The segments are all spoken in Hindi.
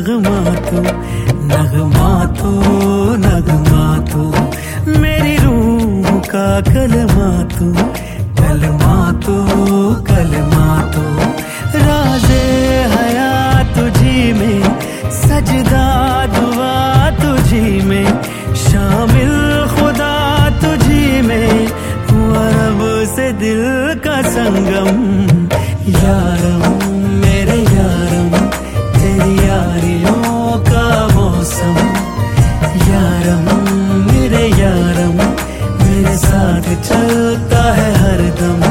नगमा तू, नगमा तू, नगमा तू, मेरी रूह का कलमा तू, कलमा तू, कलमा तू, राज़े हया तुझी में, सजदा दुआ तुझी में, शामिल खुदा तुझी में, हुआ रब से दिल का संगम। यारम मेरे यारम, तेरी यारियों का मौसम, यारम मेरे यारम, मेरे साथ चलता है हरदम।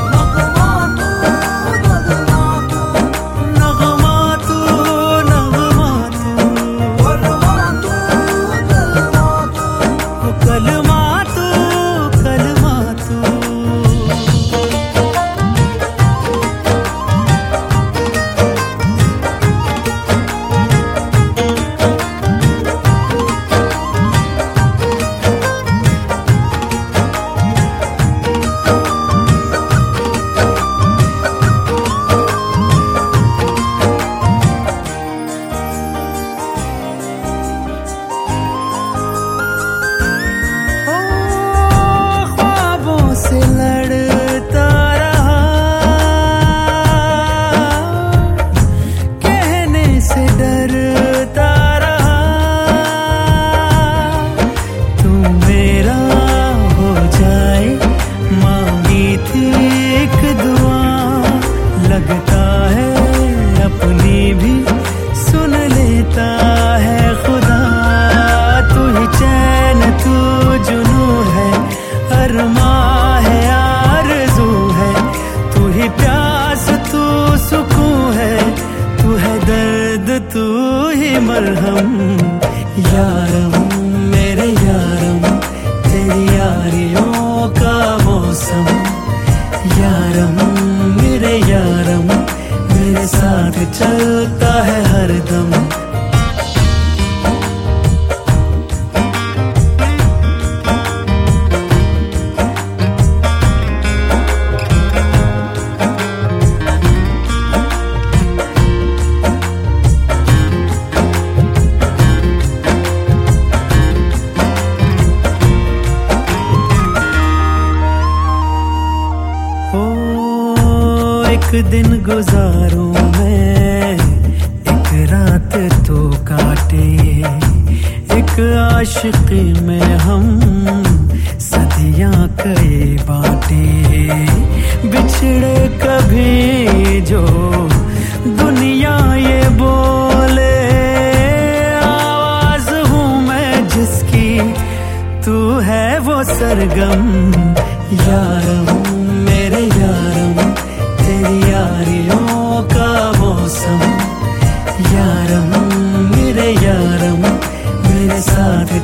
तू ही मरहम, यारम मेरे यारम, तेरी यारियों का मौसम, यारम मेरे यारम, मेरे साथ चलता है हरदम। एक दिन गुजारूं मैं, एक रात तो काटे, एक आशिकी में हम सदियां कई बाटे, बिछड़े कभी जो दुनिया ये बोले, आवाज हूँ मैं जिसकी, तू है वो सरगम। यारम मेरे यारम, तेरी यारियों का मौसम, यारम मेरे यारम, मेरे साथ